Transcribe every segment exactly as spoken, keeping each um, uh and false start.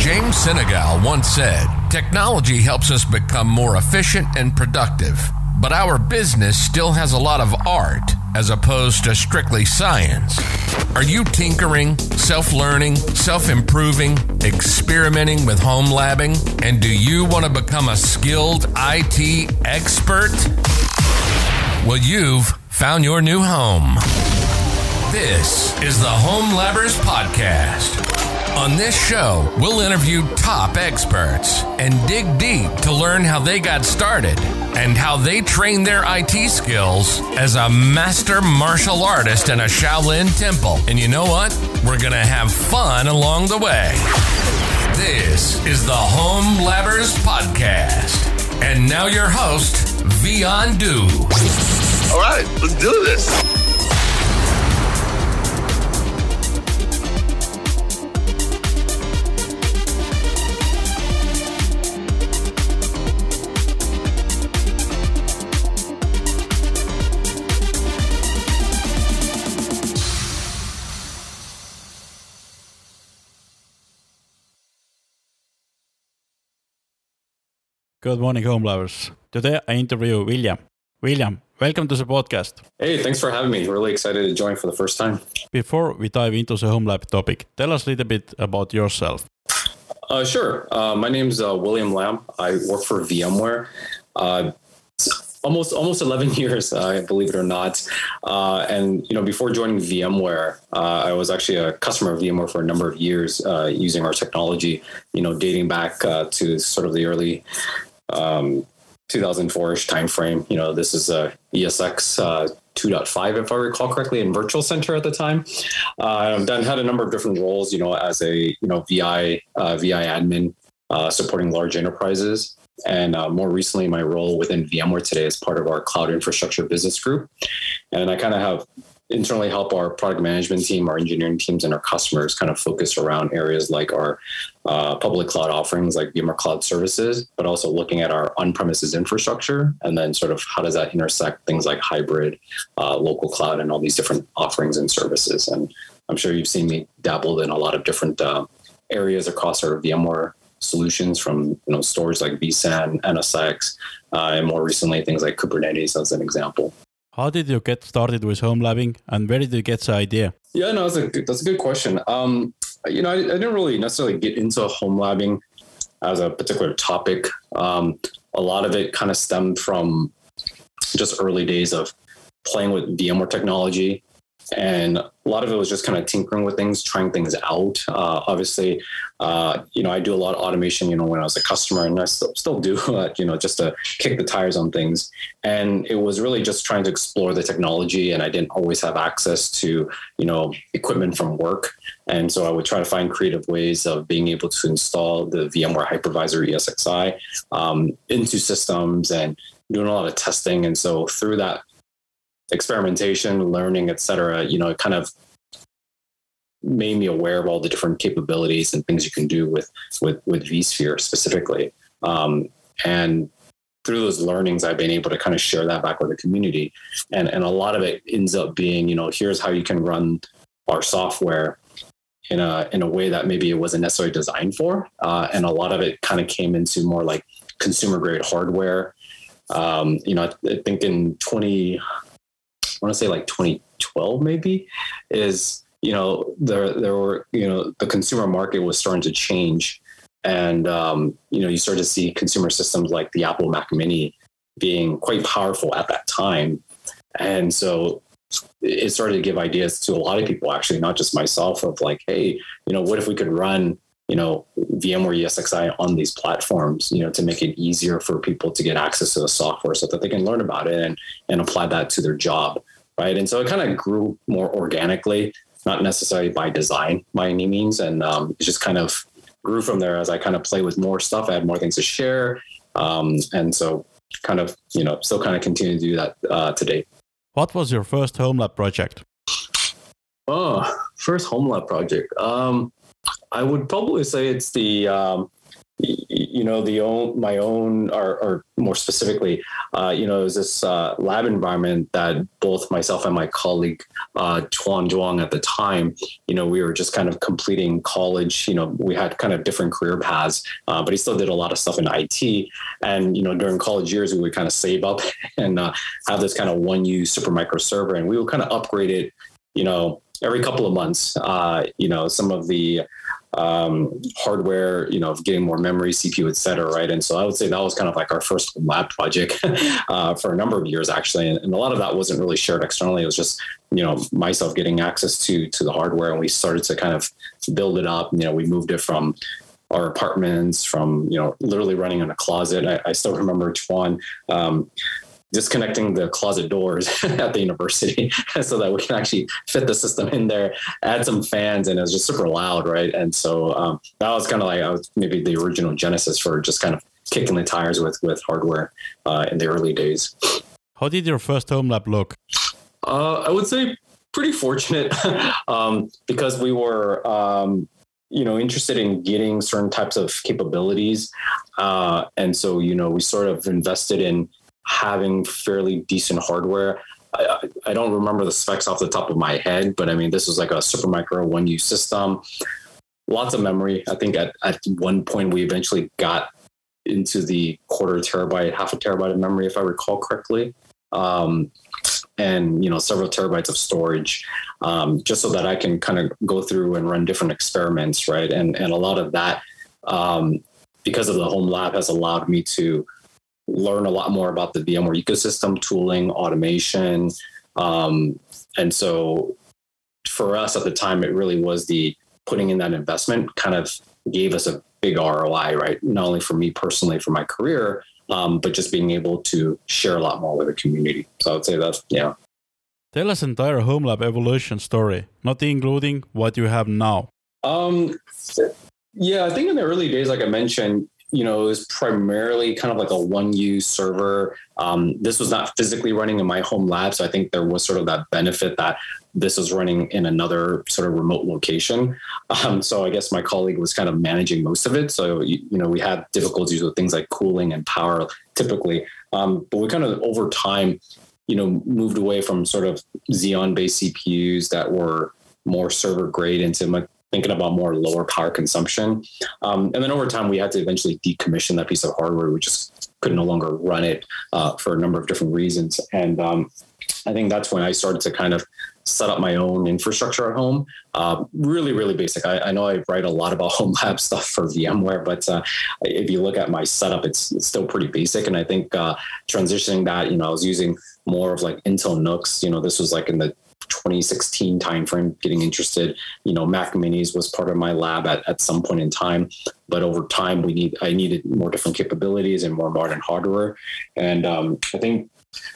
James Senegal once said, technology helps us become more efficient and productive, but our business still has a lot of art as opposed to strictly science. Are you tinkering, self-learning, self-improving, experimenting with home labbing? And do you want to become a skilled I T expert? Well, you've found your new home. This is the Home Labbers Podcast. On this show, we'll interview top experts and dig deep to learn how they got started and how they trained their I T skills as a master martial artist in a Shaolin temple. And you know what? We're going to have fun along the way. This is the Home Labbers Podcast. And now your host, Vian Du. All right, let's do this. Good morning, Home Labbers. Today I interview William. William, welcome to the podcast. Hey, thanks for having me. Really excited to join for the first time. Before we dive into the Home Lab topic, tell us a little bit about yourself. Uh, sure. Uh, my name's uh, William Lam. I work for VMware. Uh, almost almost eleven years, uh, believe it or not. Uh, and you know, before joining VMware, uh, I was actually a customer of VMware for a number of years, uh, using our technology. You know, dating back uh, to sort of the early um, two thousand four-ish timeframe. You know, this is a E S X uh, two point five, if I recall correctly, in Virtual Center at the time. Uh, I've done had a number of different roles. You know, as a you know V I uh, V I admin, uh, supporting large enterprises. And uh, more recently, my role within VMware today is part of our cloud infrastructure business group. And I kind of have internally help our product management team, our engineering teams, and our customers kind of focus around areas like our uh, public cloud offerings like VMware Cloud Services, but also looking at our on-premises infrastructure and then sort of how does that intersect things like hybrid, uh, local cloud, and all these different offerings and services. And I'm sure you've seen me dabbled in a lot of different uh, areas across our VMware solutions, from you know storage like vSAN, N S X, uh, and more recently things like Kubernetes as an example. How did you get started with home labbing, and where did you get the idea? Yeah, no, that's a good, that's a good question. Um, you know, I, I didn't really necessarily get into home labbing as a particular topic. Um, a lot of it kind of stemmed from just early days of playing with VMware technology. And a lot of it was just kind of tinkering with things, trying things out. Uh, obviously, uh, you know, I do a lot of automation, you know, when I was a customer, and I still, still do, uh, you know, just to kick the tires on things. And it was really just trying to explore the technology. And I didn't always have access to, you know, equipment from work. And so I would try to find creative ways of being able to install the VMware Hypervisor E S X i um, into systems and doing a lot of testing. And so through that experimentation, learning, et cetera, you know, it kind of made me aware of all the different capabilities and things you can do with, with, with vSphere specifically. Um, and through those learnings, I've been able to kind of share that back with the community. And, and a lot of it ends up being, you know, here's how you can run our software in a, in a way that maybe it wasn't necessarily designed for. Uh, and a lot of it kind of came into more like consumer grade hardware. Um, you know, I, I think in twenty, I want to say like twenty twelve maybe, is, you know, there, there were, you know, the consumer market was starting to change. And, um, you know, you started to see consumer systems like the Apple Mac Mini being quite powerful at that time. And so it started to give ideas to a lot of people, actually, not just myself, of like, hey, you know, what if we could run, you know, VMware E S X i on these platforms, you know, to make it easier for people to get access to the software so that they can learn about it and, and apply that to their job, right? And so it kind of grew more organically, not necessarily by design by any means. And um, it just kind of grew from there as I kind of play with more stuff. I had more things to share. Um, and so kind of, you know, still kind of continue to do that uh, today. What was your first home lab project? Oh, first home lab project. Um, I would probably say it's the um, you know, the own, my own, or, or more specifically, uh, you know, it was this uh, lab environment that both myself and my colleague, uh, Chuan Zhuang at the time, you know, we were just kind of completing college. You know, we had kind of different career paths, uh, but he still did a lot of stuff in I T. And, you know, during college years, we would kind of save up and uh, have this kind of one U Supermicro server, and we would kind of upgrade it, you know, every couple of months. Uh, you know, some of the um, hardware, you know, getting more memory, C P U, et cetera. Right. And so I would say that was kind of like our first lab project uh, for a number of years, actually. And, and a lot of that wasn't really shared externally. It was just, you know, myself getting access to, to the hardware, and we started to kind of build it up. You know, we moved it from our apartments, from, you know, literally running in a closet. I, I still remember Chuan, um, disconnecting the closet doors at the university so that we can actually fit the system in there, add some fans, and it was just super loud, right? And so um, that was kind of like I was maybe the original genesis for just kind of kicking the tires with with hardware uh, in the early days. How did your first home lab look? Uh, I would say pretty fortunate um, because we were um, you know, interested in getting certain types of capabilities. Uh, and so, you know, we sort of invested in having fairly decent hardware. I, I don't remember the specs off the top of my head, but I mean, this was like a Supermicro one U system, lots of memory. I think at, at one point we eventually got into the quarter terabyte, half a terabyte of memory, if I recall correctly. Um, and, you know, several terabytes of storage, um, just so that I can kind of go through and run different experiments. Right. And, and a lot of that, um, because of the home lab, has allowed me to learn a lot more about the VMware ecosystem, tooling, automation. Um, and so for us at the time, it really was the putting in that investment kind of gave us a big R O I, right? Not only for me personally, for my career, um, but just being able to share a lot more with the community. So I would say that's, yeah. Tell us entire home lab evolution story, not including what you have now. Um, yeah, I think in the early days, like I mentioned, you know, it was primarily kind of like a one U server. Um, this was not physically running in my home lab. So I think there was sort of that benefit that this was running in another sort of remote location. Um, so I guess my colleague was kind of managing most of it. So, you, you know, we had difficulties with things like cooling and power typically. Um, but we kind of over time, you know, moved away from sort of Xeon-based C P Us that were more server grade into my thinking about more lower power consumption. Um, and then over time, we had to eventually decommission that piece of hardware. We just could no longer run it uh, for a number of different reasons. And um, I think that's when I started to kind of set up my own infrastructure at home. Uh, really, really basic. I, I know I write a lot about home lab stuff for VMware, but uh, if you look at my setup, it's, it's still pretty basic. And I think uh, transitioning that, you know, I was using more of like Intel N U Cs. You know, this was like in the twenty sixteen timeframe, getting interested. You know, Mac Minis was part of my lab at, at some point in time, but over time we need I needed more different capabilities and more modern hardware. And um, I think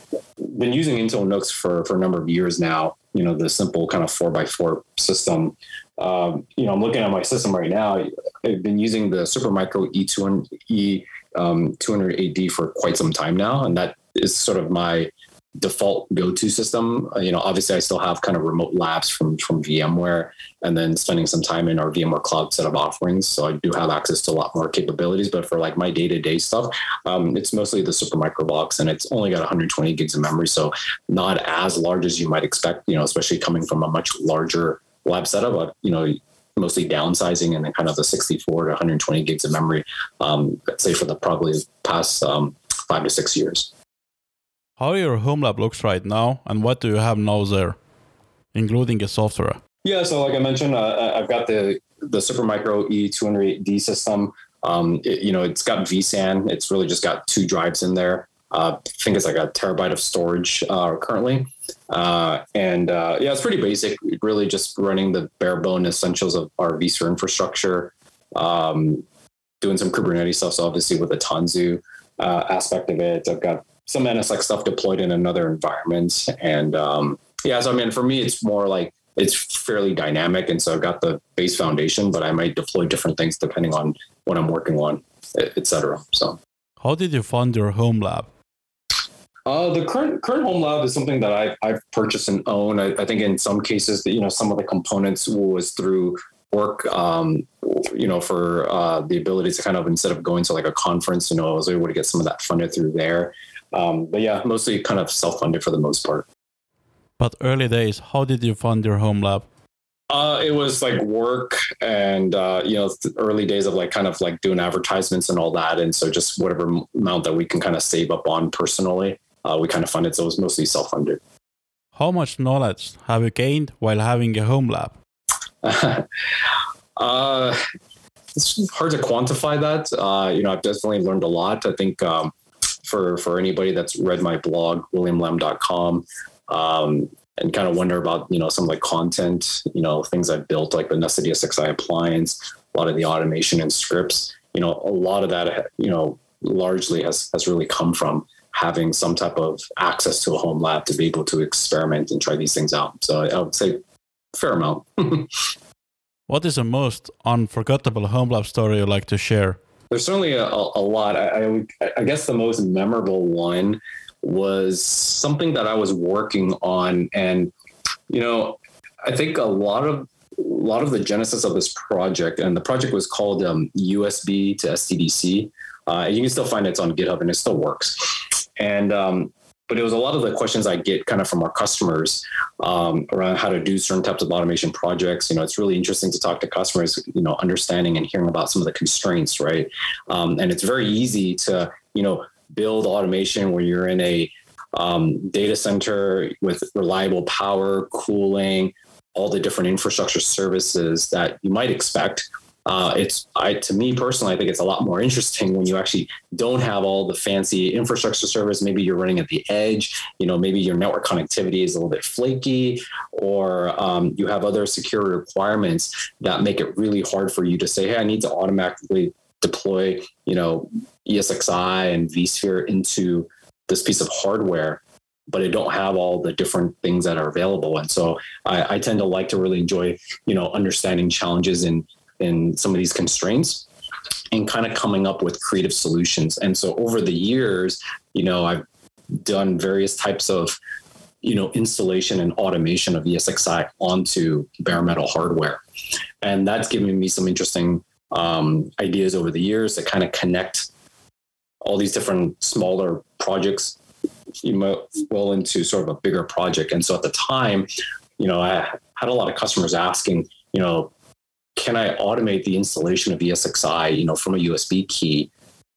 been using Intel N U Cs for for a number of years now. You know, the simple kind of four by four system. Um, you know, I'm looking at my system right now. I've been using the Supermicro E two hundred E um, two hundred eight D for quite some time now, and that is sort of my default go-to system. You know, obviously I still have kind of remote labs from, from VMware, and then spending some time in our VMware Cloud set of offerings. So I do have access to a lot more capabilities, but for like my day-to-day stuff, um, it's mostly the Supermicro box, and it's only got one hundred twenty gigs of memory. So not as large as you might expect, you know, especially coming from a much larger lab setup, but, you know, mostly downsizing and then kind of the sixty-four to one hundred twenty gigs of memory, um, I'd say for the probably past um, five to six years. How your home lab looks right now, and what do you have now there, including the software? Yeah, so like I mentioned, uh, I've got the the Supermicro E two hundred eight D system. Um, it, you know, it's got vSAN. It's really just got two drives in there. Uh, I think it's like a terabyte of storage uh, currently. Uh, and uh, yeah, it's pretty basic. Really just running the bare bone essentials of our vSphere infrastructure, um, doing some Kubernetes stuff. So obviously with the Tanzu uh, aspect of it, I've got some N S X stuff deployed in another environment. And um, yeah, so I mean, for me, it's more like it's fairly dynamic. And so I've got the base foundation, but I might deploy different things depending on what I'm working on, et cetera. So how did you fund your home lab? Uh, the current current home lab is something that I've, I've purchased and own. I, I think in some cases that, you know, some of the components was through work, um, you know, for uh, the ability to kind of, instead of going to like a conference, you know, I was able to get some of that funded through there. Um, but yeah, mostly kind of self-funded for the most part. But early days, how did you fund your home lab? Uh, it was like work and, uh, you know, early days of like kind of like doing advertisements and all that. And so just whatever amount that we can kind of save up on personally, uh, we kind of funded. So it was mostly self-funded. How much knowledge have you gained while having a home lab? uh, it's hard to quantify that. Uh, you know, I've definitely learned a lot. I think um, for, for anybody that's read my blog, william lam dot com, um, and kind of wonder about, you know, some like content, you know, things I've built, like the Nested E S X I appliance, a lot of the automation and scripts, you know, a lot of that, you know, largely has, has really come from having some type of access to a home lab to be able to experiment and try these things out. So I would say a fair amount. What is the most unforgettable home lab story you'd like to share? There's certainly a, a lot. I, I, I guess the most memorable one was something that I was working on. And, you know, I think a lot of a lot of the genesis of this project, and the project was called um, U S B to S D D C. Uh, you can still find it, it's on GitHub and it still works. And, um, but it was a lot of the questions I get kind of from our customers um, around how to do certain types of automation projects. You know, it's really interesting to talk to customers, you know, understanding and hearing about some of the constraints, right? Um, and it's very easy to, you know, build automation where you're in a um, data center with reliable power, cooling, all the different infrastructure services that you might expect. Uh, it's, I, to me personally, I think it's a lot more interesting when you actually don't have all the fancy infrastructure service. Maybe you're running at the edge, you know, maybe your network connectivity is a little bit flaky, or um, you have other security requirements that make it really hard for you to say, hey, I need to automatically deploy, you know, E S X i and vSphere into this piece of hardware, but I don't have all the different things that are available. And so I, I tend to like to really enjoy, you know, understanding challenges in, in some of these constraints and kind of coming up with creative solutions. And so over the years, you know, I've done various types of, you know, installation and automation of E S X i onto bare metal hardware. And that's given me some interesting um, ideas over the years that kind of connect all these different smaller projects, you know, well into sort of a bigger project. And so at the time, you know, I had a lot of customers asking, you know, can I automate the installation of E S X i, you know, from a U S B key,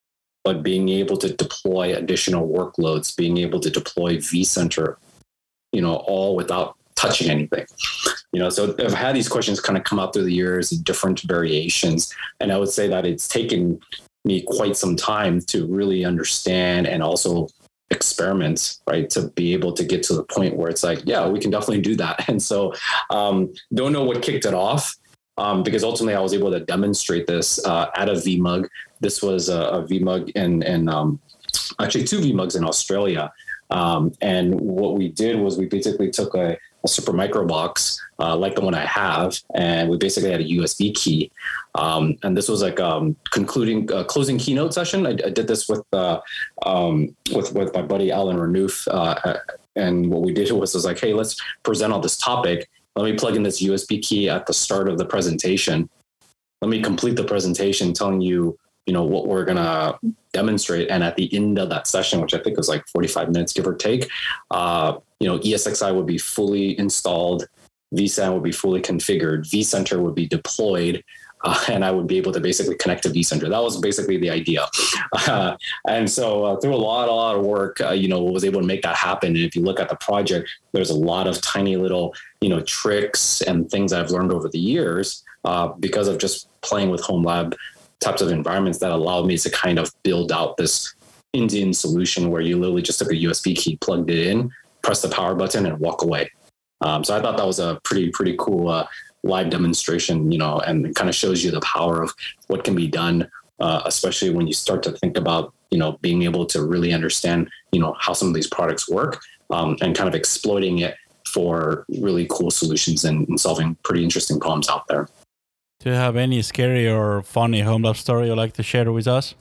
but being able to deploy additional workloads, being able to deploy vCenter, you know, all without touching anything. You know, so I've had these questions kind of come out through the years in different variations. And I would say that it's taken me quite some time to really understand and also experiment, right? To be able to get to the point where it's like, yeah, we can definitely do that. And so um, don't know what kicked it off. Um, because ultimately I was able to demonstrate this uh, at a V MUG. This was a, a V MUG and, and um, actually two V MUGs in Australia. Um, and what we did was we basically took a, a super micro box uh, like the one I have, and we basically had a U S B key. Um, and this was like um, concluding uh, closing keynote session. I, I did this with uh, um, with with my buddy Alan Renouf, uh, and what we did was was like, hey, let's present on this topic. Let me plug in this U S B key at the start of the presentation. Let me complete the presentation telling you, you know, what we're going to demonstrate. And at the end of that session, which I think was like forty-five minutes, give or take, uh, you know, E S X i would be fully installed. vSAN would be fully configured. vCenter would be deployed. Uh, and I would be able to basically connect to vCenter. That was basically the idea. Uh, and so uh, through a lot, a lot of work, uh, you know, was able to make that happen. And if you look at the project, there's a lot of tiny little, you know, tricks and things I've learned over the years uh, because of just playing with home lab types of environments that allowed me to kind of build out this Indian solution where you literally just took a U S B key, plugged it in, press the power button and walk away. Um, so I thought that was a pretty, pretty cool uh, live demonstration, you know, and it kind of shows you the power of what can be done, uh, especially when you start to think about, you know, being able to really understand, you know, how some of these products work um, and kind of exploiting it for really cool solutions and, and solving pretty interesting problems out there. Do you have any scary or funny home lab story you'd like to share with us?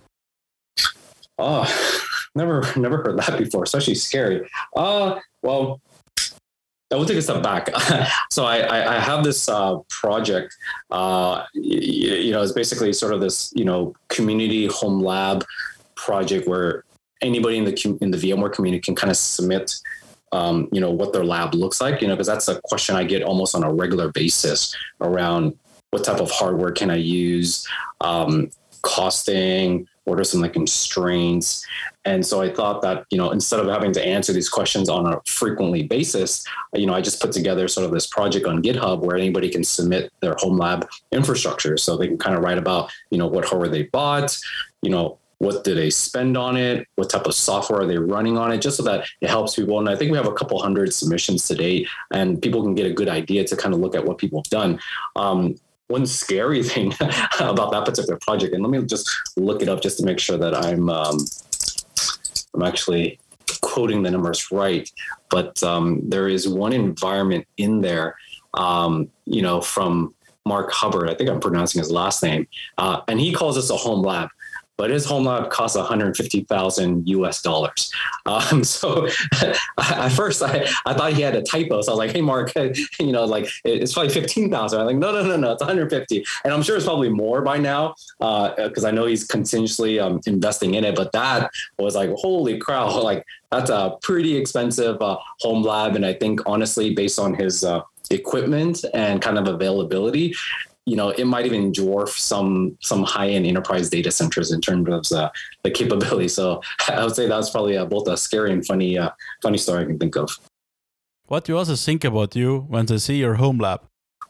Oh, never, never heard that before, especially scary. Uh, well, I will take a step back. So I, I, I have this uh, project, uh, you, you know, it's basically sort of this, you know, community home lab project where anybody in the in the VMware community can kind of submit, um, you know, what their lab looks like, you know, because that's a question I get almost on a regular basis around what type of hardware can I use, um, costing, what are some like constraints. And so I thought that, you know, instead of having to answer these questions on a frequently basis, you know, I just put together sort of this project on GitHub where anybody can submit their home lab infrastructure. So they can kind of write about, you know, what hardware they bought, you know, what do they spend on it? What type of software are they running on it? Just so that it helps people. And I think we have a couple hundred submissions to date, and people can get a good idea to kind of look at what people have done. Um, one scary thing about that particular project, and let me just look it up just to make sure that I'm um, I'm actually quoting the numbers right. But um, there is one environment in there, um, you know, from Mark Hubbard. I think I'm pronouncing his last name, uh, and he calls this a home lab. But his home lab costs one hundred fifty thousand U S dollars. Um, so at first I, I thought he had a typo. So I was like, hey, Mark, you know, like it's probably fifteen thousand. I'm like, no, no, no, no, it's one hundred fifty. And I'm sure it's probably more by now because uh, I know he's continuously um, investing in it. But that was like, holy cow, like that's a pretty expensive uh, home lab. And I think honestly, based on his uh, equipment and kind of availability, you know, it might even dwarf some some high-end enterprise data centers in terms of uh, the capability. So I would say that's probably uh, both a scary and funny uh, funny story I can think of. What do you also think about you when they see your home lab?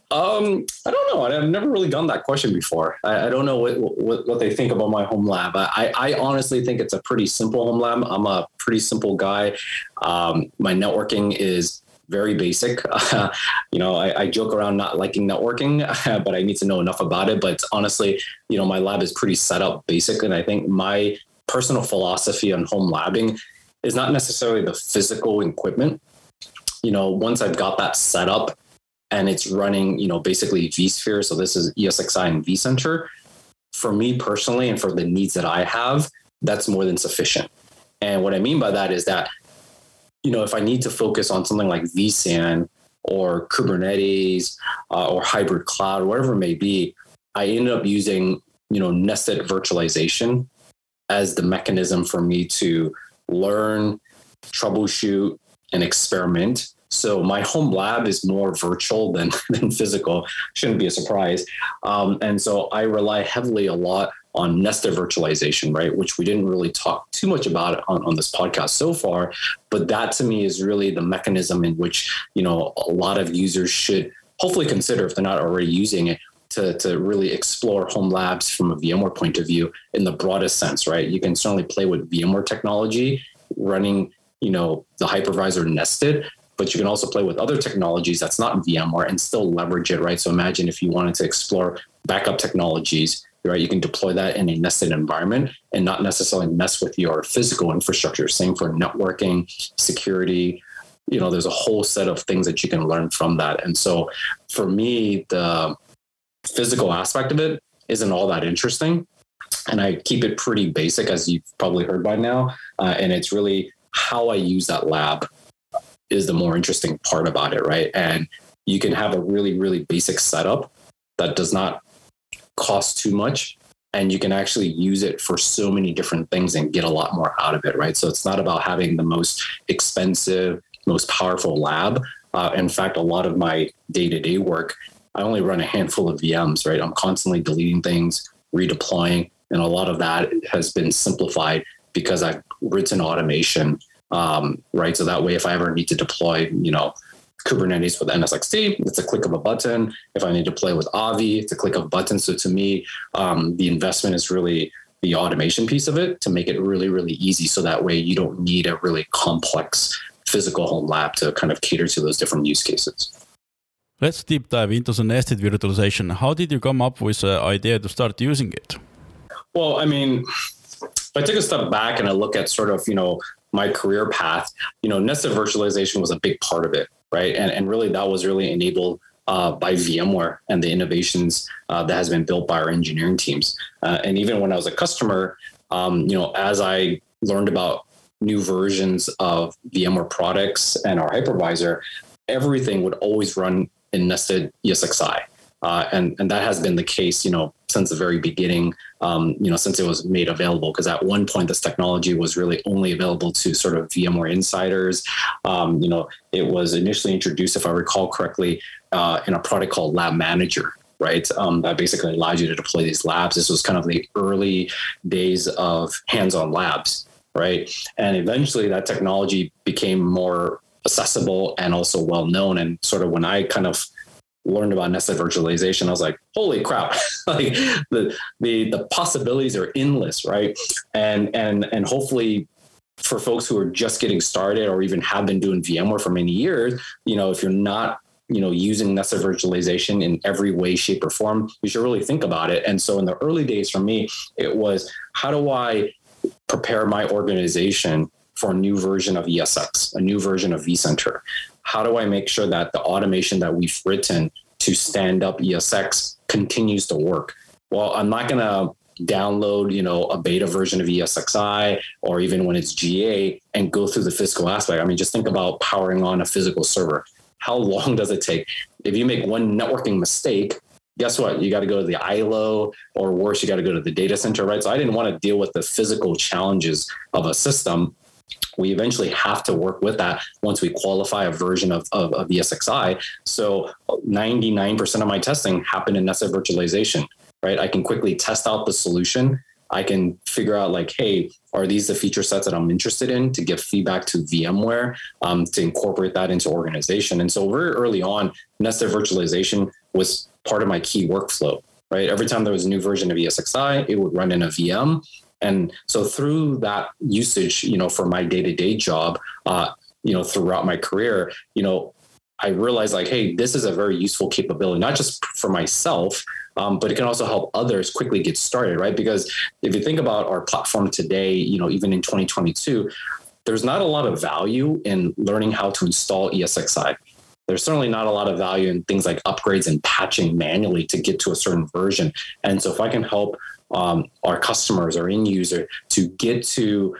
Um, I don't know. I've never really done that question before. I, I don't know what, what what they think about my home lab. I, I honestly think it's a pretty simple home lab. I'm a pretty simple guy. Um, my networking is very basic. Uh, you know, I, I joke around not liking networking, uh, but I need to know enough about it. But honestly, you know, my lab is pretty set up basic. And I think my personal philosophy on home labbing is not necessarily the physical equipment. You know, once I've got that set up and it's running, you know, basically vSphere. So this is E S X i and vCenter. For me personally, and for the needs that I have, that's more than sufficient. And what I mean by that is that, you know, if I need to focus on something like vSAN or Kubernetes uh, or hybrid cloud, whatever it may be, I ended up using, you know, nested virtualization as the mechanism for me to learn, troubleshoot, and experiment. So my home lab is more virtual than, than physical. Shouldn't be a surprise. Um, and so I rely heavily a lot on nested virtualization, right? Which we didn't really talk too much about on, on this podcast so far, but that to me is really the mechanism in which, you know, a lot of users should hopefully consider if they're not already using it to, to really explore home labs from a VMware point of view in the broadest sense, right? You can certainly play with VMware technology running, you know, the hypervisor nested, but you can also play with other technologies that's not VMware and still leverage it, right? So imagine if you wanted to explore backup technologies, right? You can deploy that in a nested environment and not necessarily mess with your physical infrastructure. Same for networking, security. You know, there's a whole set of things that you can learn from that. And so for me, the physical aspect of it isn't all that interesting. And I keep it pretty basic, as you've probably heard by now. Uh, and it's really how I use that lab is the more interesting part about it, right? And you can have a really, really basic setup that does not cost too much, and you can actually use it for so many different things and get a lot more out of it, right? So it's not about having the most expensive, most powerful lab. Uh, in fact, a lot of my day-to-day work, I only run a handful of V Ms, right? I'm constantly deleting things, redeploying, and a lot of that has been simplified because I've written automation, um, right? So that way, if I ever need to deploy, you know, Kubernetes with N S X T, it's a click of a button. If I need to play with Avi, it's a click of a button. So to me, um, the investment is really the automation piece of it to make it really, really easy. So that way you don't need a really complex physical home lab to kind of cater to those different use cases. Let's deep dive into the nested virtualization. How did you come up with the idea to start using it? Well, I mean, if I take a step back and I look at sort of, you know, my career path, you know, nested virtualization was a big part of it. Right. And, and really, that was really enabled uh, by VMware and the innovations uh, that has been built by our engineering teams. Uh, and even when I was a customer, um, you know, as I learned about new versions of VMware products and our hypervisor, everything would always run in nested E S X i. Uh, and, and that has been the case, you know, since the very beginning, um, you know, since it was made available, because at one point this technology was really only available to sort of VMware insiders. Um, you know, it was initially introduced, if I recall correctly, uh, in a product called Lab Manager, right? Um, that basically allows you to deploy these labs. This was kind of the early days of hands-on labs, right? And eventually that technology became more accessible and also well-known. And sort of when I kind of learned about nested virtualization, I was like, holy crap, like the, the, the possibilities are endless, right? And, and, and hopefully for folks who are just getting started or even have been doing VMware for many years, you know, if you're not, you know, using nested virtualization in every way, shape or form, you should really think about it. And so in the early days for me, it was, how do I prepare my organization for a new version of E S X, a new version of vCenter? How do I make sure that the automation that we've written to stand up E S X continues to work? Well, I'm not going to download, you know, a beta version of E S X i or even when it's G A and go through the physical aspect. I mean, just think about powering on a physical server. How long does it take? If you make one networking mistake, guess what? You got to go to the I L O, or worse, you got to go to the data center, right? So I didn't want to deal with the physical challenges of a system. We eventually have to work with that once we qualify a version of, of, of E S X i. So ninety-nine percent of my testing happened in nested virtualization, right? I can quickly test out the solution. I can figure out like, hey, are these the feature sets that I'm interested in, to give feedback to VMware, um, to incorporate that into organization. And so very early on, nested virtualization was part of my key workflow, right? Every time there was a new version of E S X i, it would run in a V M. And so through that usage, you know, for my day-to-day job, uh, you know, throughout my career, you know, I realized like, hey, this is a very useful capability, not just for myself, um, but it can also help others quickly get started, right? Because if you think about our platform today, you know, even in twenty twenty-two, there's not a lot of value in learning how to install E S X i. There's certainly not a lot of value in things like upgrades and patching manually to get to a certain version. And so if I can help um, our customers or end user to get to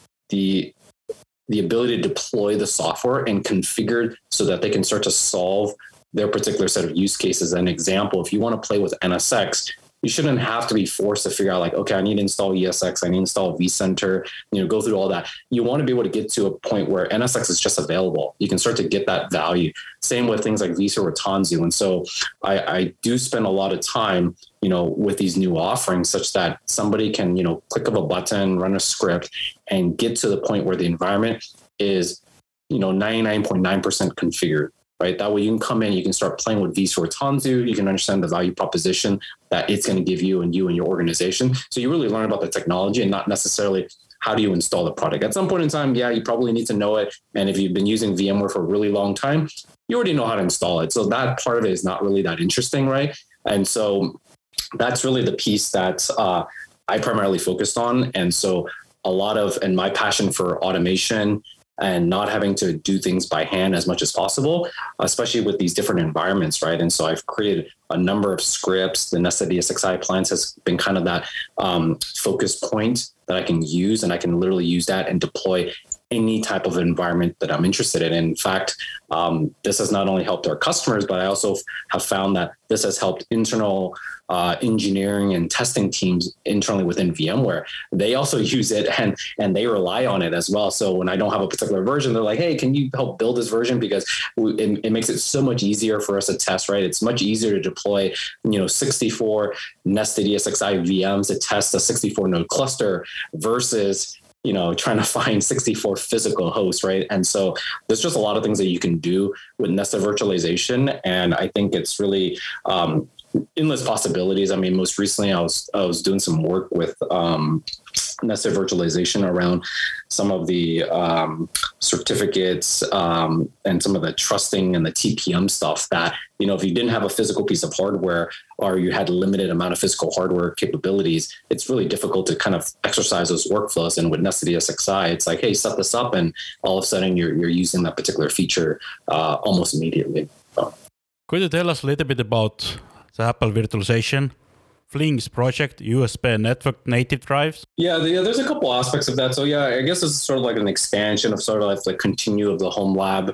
the the ability to deploy the software and configure so that they can start to solve their particular set of use cases. An example, if you want to play with N S X, you shouldn't have to be forced to figure out like, okay, I need to install E S X, I need to install vCenter, you know, go through all that. You want to be able to get to a point where N S X is just available. You can start to get that value. Same with things like vSphere or Tanzu. And so I, I do spend a lot of time, you know, with these new offerings such that somebody can, you know, click of a button, run a script and get to the point where the environment is, you know, ninety-nine point nine percent configured. Right. That way you can come in, you can start playing with vSphere or Tanzu. You can understand the value proposition that it's going to give you and you and your organization. So you really learn about the technology and not necessarily how do you install the product. At some point in time, yeah, you probably need to know it. And if you've been using VMware for a really long time, you already know how to install it. So that part of it is not really that interesting. Right. And so that's really the piece that uh, I primarily focused on. And so a lot of, and my passion for automation and not having to do things by hand as much as possible, especially with these different environments, right? And so I've created a number of scripts. The nested E S X i appliance has been kind of that um, focus point that I can use, and I can literally use that and deploy any type of environment that I'm interested in. In fact, um, this has not only helped our customers, but I also have found that this has helped internal uh, engineering and testing teams internally within VMware. They also use it and, and they rely on it as well. So when I don't have a particular version, they're like, hey, can you help build this version? Because we, it, it makes it so much easier for us to test, right? It's much easier to deploy, you know, sixty-four nested E S X i V Ms to test a sixty-four node cluster versus you know, trying to find sixty-four physical hosts, right? And so there's just a lot of things that you can do with nested virtualization. And I think it's really um, endless possibilities. I mean, most recently I was, I was doing some work with um, nested virtualization around some of the um, certificates um, and some of the trusting and the T P M stuff that, you know, if you didn't have a physical piece of hardware or you had a limited amount of physical hardware capabilities, it's really difficult to kind of exercise those workflows. And with nested E S X i, it's like, hey, set this up. And all of a sudden you're, you're using that particular feature uh, almost immediately. So. Could you tell us a little bit about the Apple virtualization? Flings project, U S B network native drives? Yeah, the, there's a couple aspects of that. So yeah, I guess it's sort of like an expansion of sort of like the continue of the home lab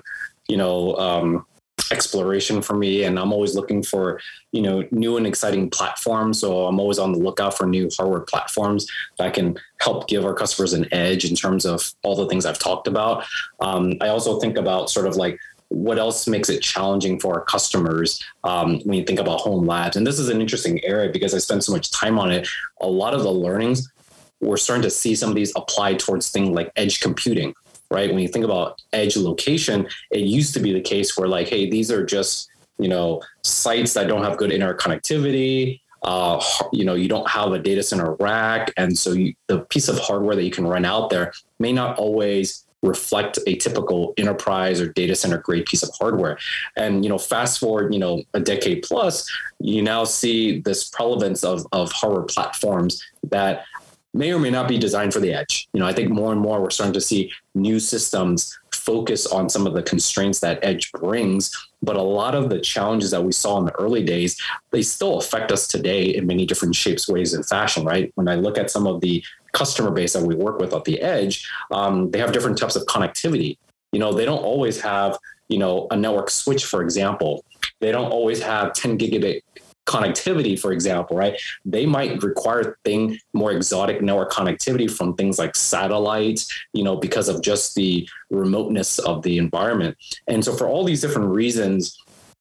you know, um, exploration for me, and I'm always looking for, you know, new and exciting platforms. So I'm always on the lookout for new hardware platforms that can help give our customers an edge in terms of all the things I've talked about. Um, I also think about sort of like what else makes it challenging for our customers um, when you think about home labs. And this is an interesting area because I spend so much time on it. A lot of the learnings, we're starting to see some of these applied towards things like edge computing, right? When you think about edge location, it used to be the case where like, hey, these are just, you know, sites that don't have good interconnectivity. Uh, you know, you don't have a data center rack. And so you, the piece of hardware that you can run out there may not always reflect a typical enterprise or data center grade piece of hardware. And, you know, fast forward, you know, a decade plus, you now see this prevalence of, of hardware platforms that may or may not be designed for the edge. You know, I think more and more we're starting to see new systems focus on some of the constraints that edge brings. But a lot of the challenges that we saw in the early days, they still affect us today in many different shapes, ways, and fashion, right? When I look at some of the customer base that we work with at the edge, um, they have different types of connectivity. You know, they don't always have, you know, a network switch, for example. They don't always have ten gigabit connectivity, for example, right? They might require thing more exotic network connectivity from things like satellites, you know, because of just the remoteness of the environment. And so for all these different reasons,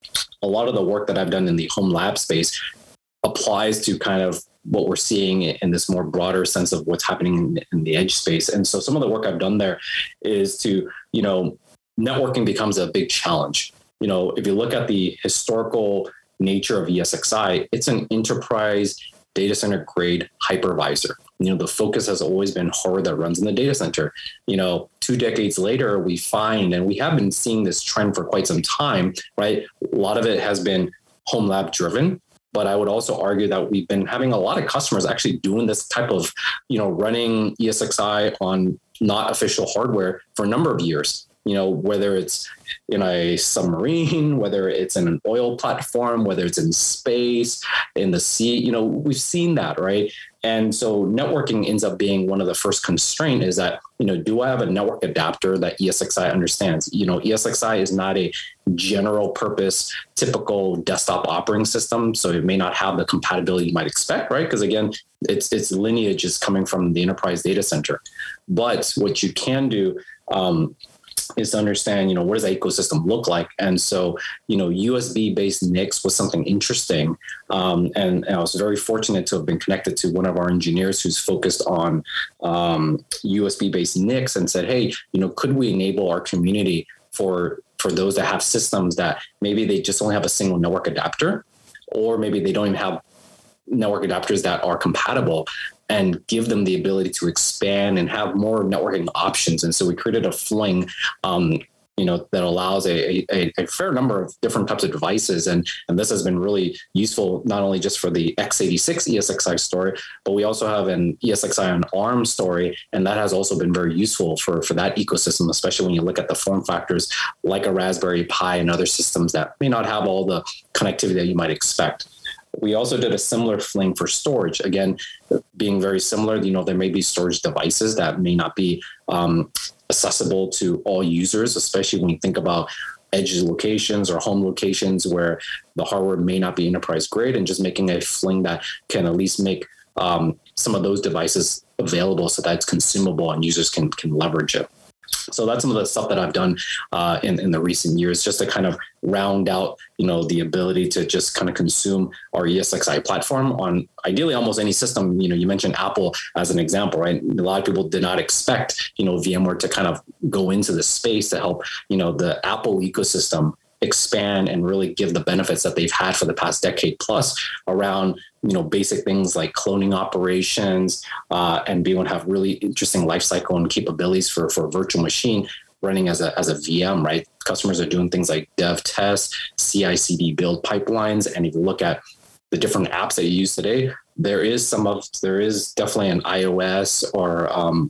a lot of the work that I've done in the home lab space applies to kind of what we're seeing in this more broader sense of what's happening in the edge space. And so some of the work I've done there is to, you know, networking becomes a big challenge. You know, if you look at the historical nature of E S X i, it's an enterprise data center grade hypervisor. You know, the focus has always been hardware that runs in the data center. You know, two decades later, we find, and we have been seeing this trend for quite some time, right? A lot of it has been home lab driven, but I would also argue that we've been having a lot of customers actually doing this type of, you know, running E S X i on not official hardware for a number of years. You know, whether it's in a submarine, whether it's in an oil platform, whether it's in space, in the sea, you know, we've seen that, right? And so networking ends up being one of the first constraint is that, you know, do I have a network adapter that E S X i understands? You know, E S X i is not a general purpose, typical desktop operating system. So it may not have the compatibility you might expect, right? Because again, its its lineage is coming from the enterprise data center. But what you can do, um, is to understand, you know, what does that ecosystem look like? And so, you know, U S B-based N I Cs was something interesting. Um, and, and I was very fortunate to have been connected to one of our engineers who's focused on um, U S B-based N I Cs and said, hey, you know, could we enable our community for, for those that have systems that maybe they just only have a single network adapter, or maybe they don't even have network adapters that are compatible, and give them the ability to expand and have more networking options. And so we created a Fling, um, you know, that allows a, a, a fair number of different types of devices. And, and this has been really useful, not only just for the x eighty-six E S X i story, but we also have an E S X i on ARM story. And that has also been very useful for, for that ecosystem, especially when you look at the form factors like a Raspberry Pi and other systems that may not have all the connectivity that you might expect. We also did a similar Fling for storage. Again, being very similar, you know, there may be storage devices that may not be um, accessible to all users, especially when you think about edge locations or home locations where the hardware may not be enterprise grade, and just making a Fling that can at least make um, some of those devices available so that it's consumable and users can, can leverage it. So that's some of the stuff that I've done uh, in, in the recent years, just to kind of round out, you know, the ability to just kind of consume our E S X i platform on ideally almost any system. You know, you mentioned Apple as an example, right? A lot of people did not expect, you know, VMware to kind of go into the space to help, you know, the Apple ecosystem expand and really give the benefits that they've had for the past decade plus around, you know, basic things like cloning operations uh, and being able to have really interesting lifecycle and capabilities for, for a virtual machine running as a, as a V M, right? Customers are doing things like dev tests, C I C D build pipelines. And if you look at the different apps that you use today, there is some of, there is definitely an iOS or, um,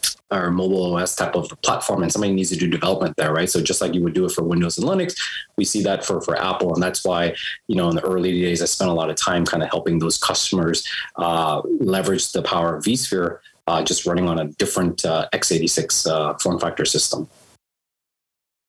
or mobile O S type of platform, and somebody needs to do development there, right? So just like you would do it for Windows and Linux, we see that for, for Apple. And that's why, you know, in the early days, I spent a lot of time kind of helping those customers uh, leverage the power of vSphere, uh, just running on a different uh, x eighty-six uh, form factor system.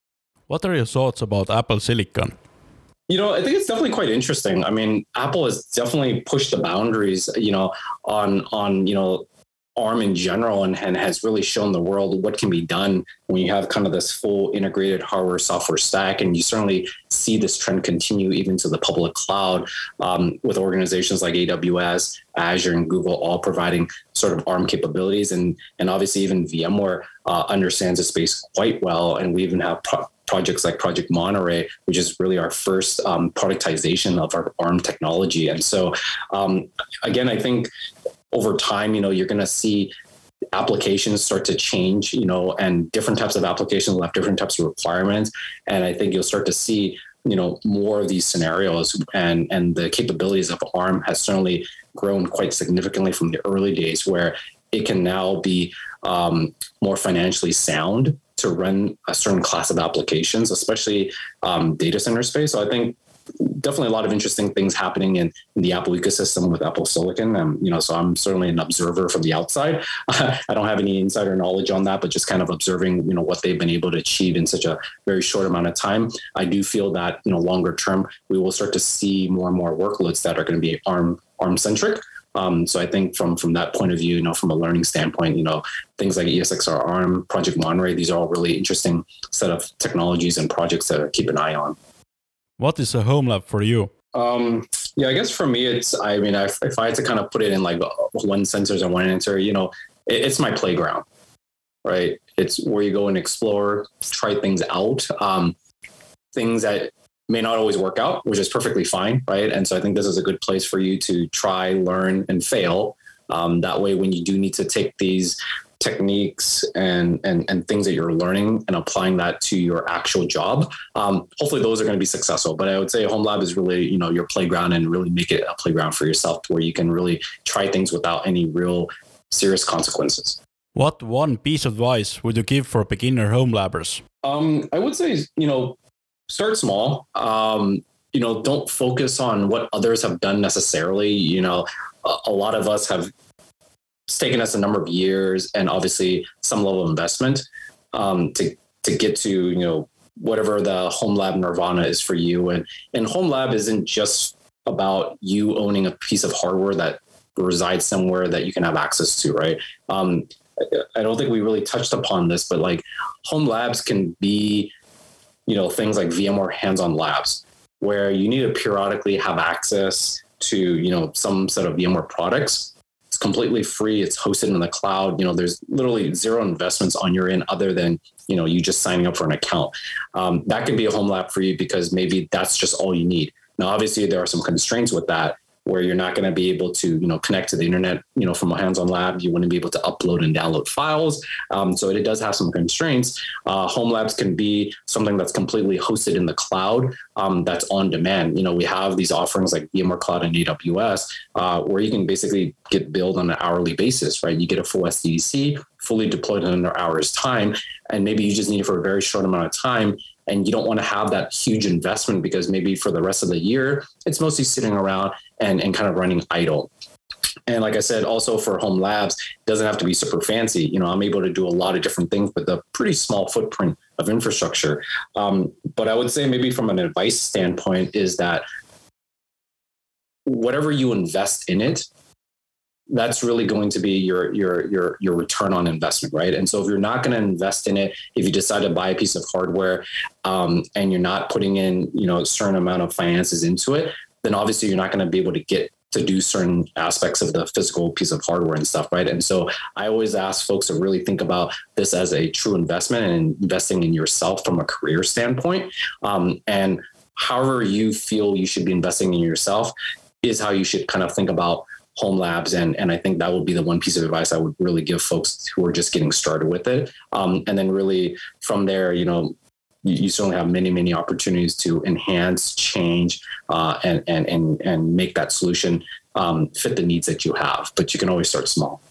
What are your thoughts about Apple Silicon? You know, I think it's definitely quite interesting. I mean, Apple has definitely pushed the boundaries, you know, on, on, you know, ARM in general, and, and has really shown the world what can be done when you have kind of this full integrated hardware software stack. And you certainly see this trend continue even to the public cloud, um, with organizations like A W S, Azure, and Google all providing sort of ARM capabilities. And, and obviously even VMware uh, understands the space quite well. And we even have pro- projects like Project Monterey, which is really our first um, productization of our ARM technology. And so, um, again, I think over time, you know, you're going to see applications start to change, you know, and different types of applications will have different types of requirements. And I think you'll start to see, you know, more of these scenarios, and, and the capabilities of ARM has certainly grown quite significantly from the early days, where it can now be um, more financially sound to run a certain class of applications, especially um, data center space. So I think definitely a lot of interesting things happening in, in the Apple ecosystem with Apple Silicon. And, you know, so I'm certainly an observer from the outside. I don't have any insider knowledge on that, but just kind of observing, you know, what they've been able to achieve in such a very short amount of time. I do feel that, you know, longer term, we will start to see more and more workloads that are going to be ARM, ARM centric. Um, so I think from, from that point of view, you know, from a learning standpoint, you know, things like E S X R ARM, Project Monterey, these are all really interesting set of technologies and projects to keep an eye on. What is a home lab for you? Um, yeah, I guess for me, it's, I mean, I, if I had to kind of put it in like one sentence or one answer, you know, it, it's my playground, right? It's where you go and explore, try things out, um, things that may not always work out, which is perfectly fine, right? And so I think this is a good place for you to try, learn, and fail. Um, that way, when you do need to take these techniques and, and, and things that you're learning and applying that to your actual job, um, hopefully those are going to be successful. But I would say a home lab is really, you know, your playground, and really make it a playground for yourself to where you can really try things without any real serious consequences. What one piece of advice would you give for beginner home labbers? Um, I would say, you know, start small. Um, you know, don't focus on what others have done necessarily. You know, a, a lot of us have it's taken us a number of years and obviously some level of investment um, to to get to, you know, whatever the home lab nirvana is for you. And and home lab isn't just about you owning a piece of hardware that resides somewhere that you can have access to, right? Um, I don't think we really touched upon this, but like home labs can be, you know, things like VMware hands-on labs, where you need to periodically have access to, you know, some set of VMware products. It's completely free. It's hosted in the cloud. You know, there's literally zero investments on your end other than, you know, you just signing up for an account. Um, that can be a home lab for you because maybe that's just all you need. Now, obviously, there are some constraints with that, where you're not going to be able to, you know, connect to the internet, you know, from a hands-on lab. You wouldn't be able to upload and download files. Um, so it does have some constraints. Uh, home labs can be something that's completely hosted in the cloud, um, that's on demand. You know, we have these offerings like VMware Cloud and A W S, uh, where you can basically get billed on an hourly basis, right? You get a full S D D C, fully deployed in under hours time, and maybe you just need it for a very short amount of time. And you don't want to have that huge investment because maybe for the rest of the year, it's mostly sitting around and, and kind of running idle. And like I said, also for home labs, it doesn't have to be super fancy. You know, I'm able to do a lot of different things with a pretty small footprint of infrastructure. Um, but I would say maybe from an advice standpoint is that whatever you invest in it, that's really going to be your your your your return on investment, right? And so if you're not going to invest in it, if you decide to buy a piece of hardware um, and you're not putting in, you know, a certain amount of finances into it, then obviously you're not going to be able to get to do certain aspects of the physical piece of hardware and stuff, right? And so I always ask folks to really think about this as a true investment and investing in yourself from a career standpoint. Um, and however you feel you should be investing in yourself is how you should kind of think about home labs. And, and I think that would be the one piece of advice I would really give folks who are just getting started with it. Um, and then really from there, you know, you, you certainly have many, many opportunities to enhance, change, uh, and, and, and, and make that solution um, fit the needs that you have. But you can always start small.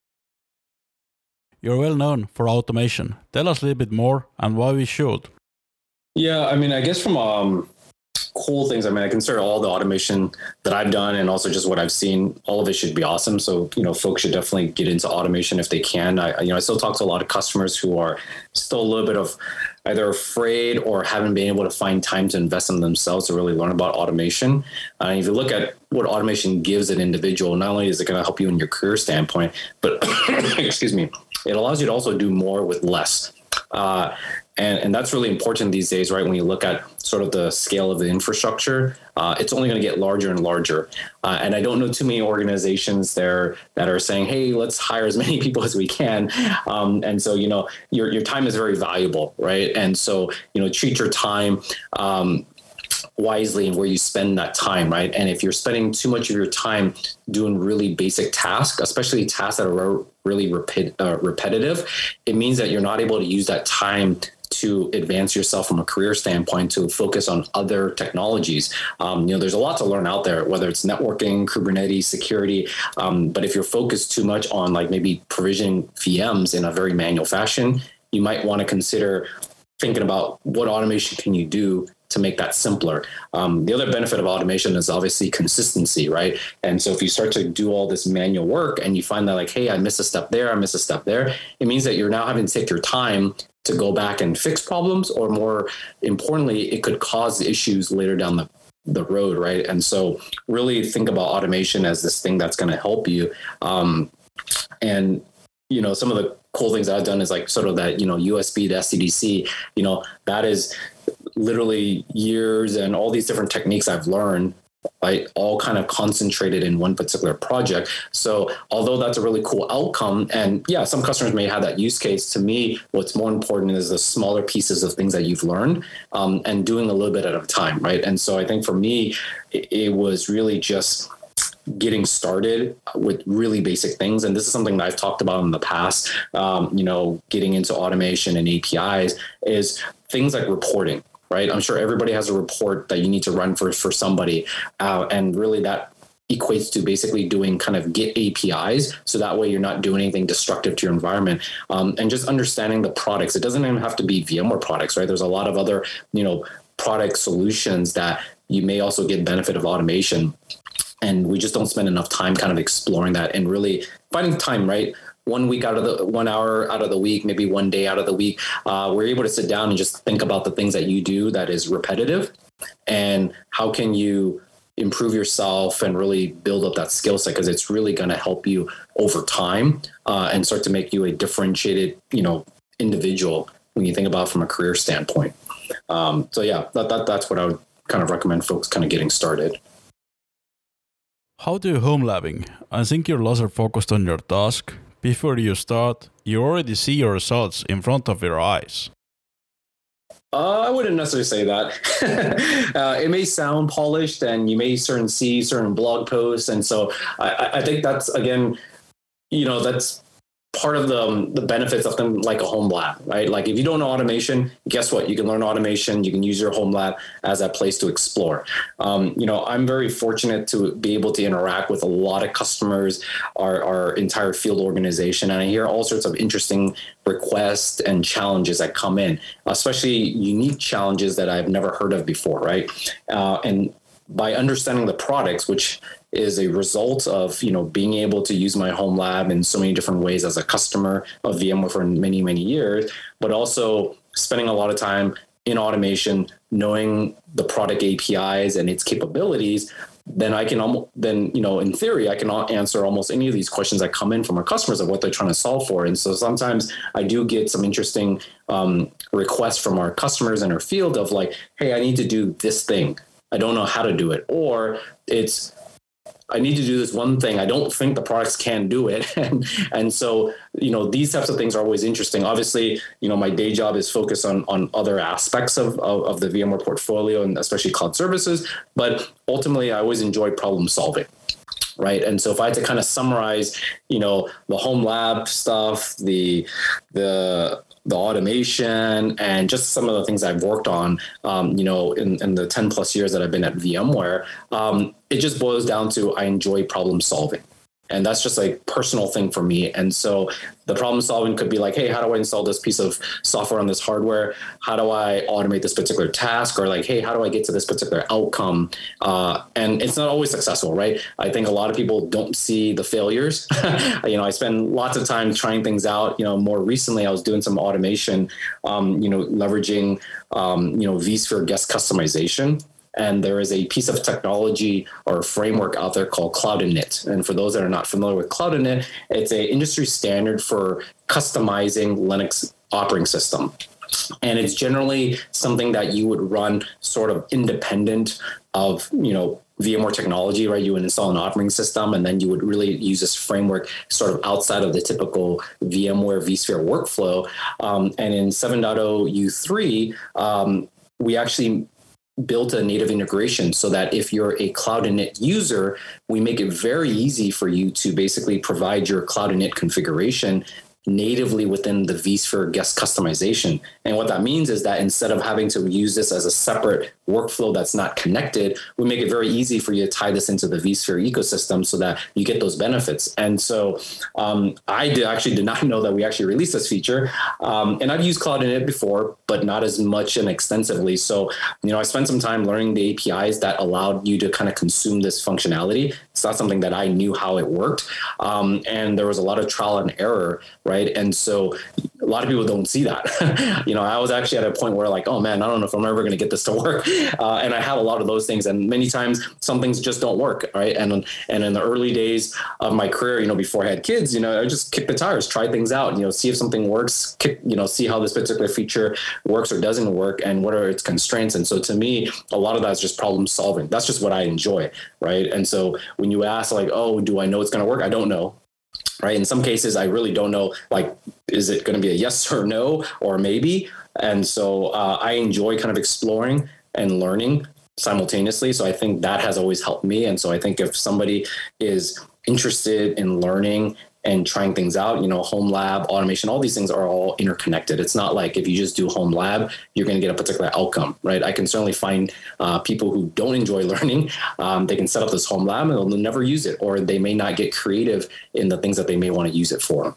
You're well known for automation. Tell us a little bit more and why we should. Yeah, I mean, I guess from um, cool things, I mean, I consider all the automation that I've done and also just what I've seen, all of it should be awesome. So, you know, folks should definitely get into automation if they can. I, you know, I still talk to a lot of customers who are still a little bit of either afraid or haven't been able to find time to invest in themselves to really learn about automation. Uh, if you look at what automation gives an individual, not only is it going to help you in your career standpoint, but excuse me, it allows you to also do more with less. Uh, and, and that's really important these days, right? When you look at sort of the scale of the infrastructure, uh, it's only going to get larger and larger. Uh, and I don't know too many organizations there that are saying, hey, let's hire as many people as we can. Um, and so, you know, your, your time is very valuable, right? And so, you know, treat your time um, wisely in where you spend that time, right? And if you're spending too much of your time doing really basic tasks, especially tasks that are really repet- uh, repetitive, it means that you're not able to use that time to advance yourself from a career standpoint, to focus on other technologies. Um, you know, there's a lot to learn out there, whether it's networking, Kubernetes, security. Um, but if you're focused too much on like maybe provisioning V Ms in a very manual fashion, you might want to consider thinking about what automation can you do to make that simpler. Um, the other benefit of automation is obviously consistency, right? And so if you start to do all this manual work and you find that like, hey, I missed a step there, I missed a step there, it means that you're now having to take your time to go back and fix problems, or more importantly, it could cause issues later down the, the road, right? And so really think about automation as this thing that's going to help you. Um, and, you know, some of the cool things I've done is like sort of that, you know, U S B to S D D C, you know, that is literally years and all these different techniques I've learned, right, all kind of concentrated in one particular project. So although that's a really cool outcome, and yeah, some customers may have that use case, to me, what's more important is the smaller pieces of things that you've learned um, and doing a little bit at a time, right? And so I think for me, it, it was really just getting started with really basic things. And this is something that I've talked about in the past, um, you know, getting into automation and A P Is, is things like reporting. Right. I'm sure everybody has a report that you need to run for, for somebody. Uh, and really that equates to basically doing kind of Git A P Is. So that way you're not doing anything destructive to your environment. Um, and just understanding the products. It doesn't even have to be VMware products, right? There's a lot of other, you know, product solutions that you may also get benefit of automation. And we just don't spend enough time kind of exploring that and really finding time, right? One week out of the one hour out of the week, maybe one day out of the week, uh, we're able to sit down and just think about the things that you do that is repetitive, and how can you improve yourself and really build up that skill set, because it's really going to help you over time uh, and start to make you a differentiated, you know, individual when you think about it from a career standpoint. Um, so yeah, that, that that's what I would kind of recommend folks kind of getting started. How do you home labbing? I think you're laser focused on your task. Before you start, you already see your results in front of your eyes. Uh, I wouldn't necessarily say that. uh, it may sound polished, and you may certain see certain blog posts. And so I, I think that's, again, you know, that's part of the, um, the benefits of them, like a home lab, right? Like if you don't know automation, guess what? You can learn automation. You can use your home lab as a place to explore. Um, you know, I'm very fortunate to be able to interact with a lot of customers, our, our entire field organization, and I hear all sorts of interesting requests and challenges that come in, especially unique challenges that I've never heard of before, right? Uh, and by understanding the products, which is a result of, you know, being able to use my home lab in so many different ways as a customer of VMware for many, many years, but also spending a lot of time in automation, knowing the product A P Is and its capabilities, then I can almost, then, you know, in theory, I can answer almost any of these questions that come in from our customers of what they're trying to solve for. And so sometimes I do get some interesting um, requests from our customers in our field of like, hey, I need to do this thing. I don't know how to do it. Or it's, I need to do this one thing. I don't think the products can do it. and, and so, you know, these types of things are always interesting. Obviously, you know, my day job is focused on, on other aspects of, of, of the VMware portfolio, and especially cloud services. But ultimately, I always enjoy problem solving. Right. And so if I had to kind of summarize, you know, the home lab stuff, the, the, the automation, and just some of the things I've worked on, um, you know, in, in the ten plus years that I've been at VMware, um, it just boils down to I enjoy problem solving. And that's just a personal thing for me. And so the problem solving could be like, hey, how do I install this piece of software on this hardware? How do I automate this particular task? Or like, hey, how do I get to this particular outcome? Uh, and it's not always successful, right? I think a lot of people don't see the failures. you know, I spend lots of time trying things out. You know, more recently, I was doing some automation, um, you know, leveraging, um, you know, vSphere guest customization. And there is a piece of technology or framework out there called Cloud Init. And for those that are not familiar with Cloud Init, it's a industry standard for customizing Linux operating system. And it's generally something that you would run sort of independent of, you know, VMware technology, right? You would install an operating system, and then you would really use this framework sort of outside of the typical VMware vSphere workflow. Um, and in seven point oh U three, um, we actually built a native integration so that if you're a Cloud Init user, we make it very easy for you to basically provide your Cloud Init configuration natively within the vSphere guest customization. And what that means is that instead of having to use this as a separate workflow that's not connected, we make it very easy for you to tie this into the vSphere ecosystem so that you get those benefits. And so um, I did actually did not know that we actually released this feature. Um, and I've used Cloud Init before, but not as much and extensively. So, you know, I spent some time learning the A P Is that allowed you to kind of consume this functionality. It's not something that I knew how it worked. Um, and there was a lot of trial and error, right? And so a lot of people don't see that. you know, I was actually at a point where like, oh man, I don't know if I'm ever going to get this to work. Uh, and I had a lot of those things. And many times some things just don't work, right? And and in the early days of my career, you know, before I had kids, you know, I just kick the tires, try things out, you know, see if something works, kick, you know, see how this particular feature works or doesn't work and what are its constraints. And so to me, a lot of that is just problem solving. That's just what I enjoy, right? And so when you ask like, oh, do I know it's going to work? I don't know. Right. In some cases, I really don't know, like, is it going to be a yes or no or maybe? And so uh, I enjoy kind of exploring and learning simultaneously. So I think that has always helped me. And so I think if somebody is interested in learning and trying things out, you know, home lab, automation, all these things are all interconnected. It's not like if you just do home lab, you're going to get a particular outcome, right? I can certainly find uh, people who don't enjoy learning. Um, they can set up this home lab and they'll never use it, or they may not get creative in the things that they may want to use it for.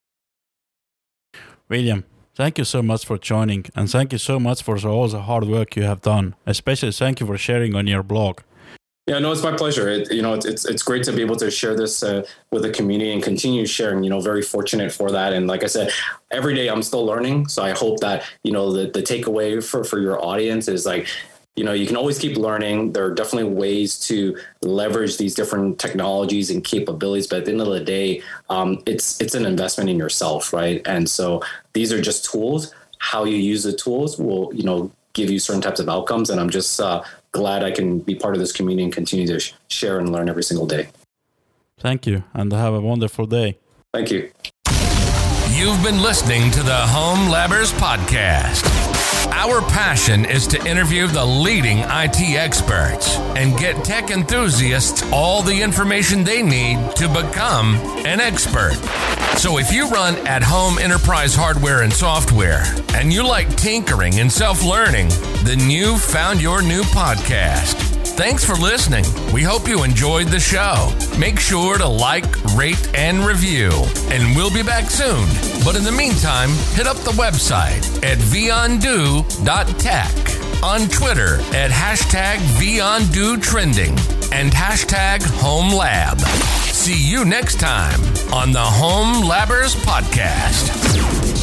William, thank you so much for joining, and thank you so much for all the hard work you have done. Especially thank you for sharing on your blog. Yeah, no, it's my pleasure. It, you know, it's, it's it's great to be able to share this uh, with the community and continue sharing. You know, very fortunate for that. And like I said, every day I'm still learning. So I hope that, you know, the, the takeaway for, for your audience is like, you know, you can always keep learning. There are definitely ways to leverage these different technologies and capabilities. But at the end of the day, um, it's it's an investment in yourself, right? And so these are just tools. How you use the tools will, you know, give you certain types of outcomes. And I'm just uh, glad I can be part of this community and continue to sh- share and learn every single day. Thank you, and have a wonderful day. Thank you. You've been listening to the Home Labbers Podcast. Our passion is to interview the leading I T experts and get tech enthusiasts all the information they need to become an expert. So if you run at-home enterprise hardware and software, and you like tinkering and self-learning, then you've found your new podcast. Thanks for listening. We hope you enjoyed the show. Make sure to like, rate, and review. And we'll be back soon. But in the meantime, hit up the website at v undo dot tech, on Twitter at hashtag v undo trending, and hashtag HomeLab. See you next time on the Home Labbers Podcast.